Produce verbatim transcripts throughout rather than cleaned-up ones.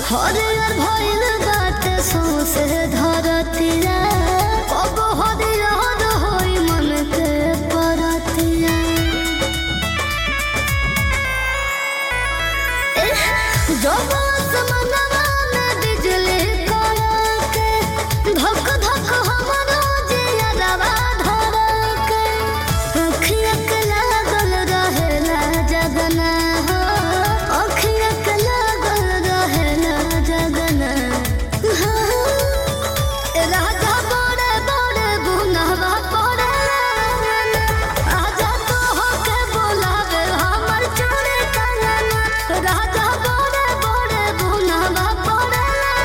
हरियर भइल बाटे सौंसे धरतिया कब हरियर होई मन के परतिया जब आसमानवा में बिजली कड़के धक धक हमरो जियरवा धड़के अखिया के लागल रहेला जगना हो अखिया के लागल रहेला जगना राजा बड़े बड़े गुनहवा पड़े आजा तो होके बोलावे हमर चोरी कंगना राजा बड़े बड़े गुनहवा पड़े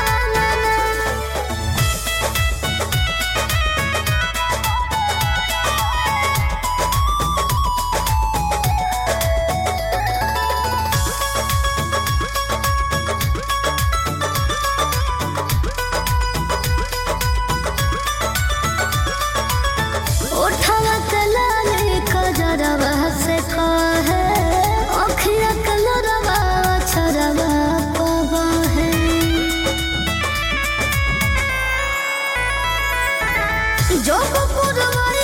उठवा के लाली खजरवा से कहे अखिया के लोरवा छरवा पवा है जो पुरवाई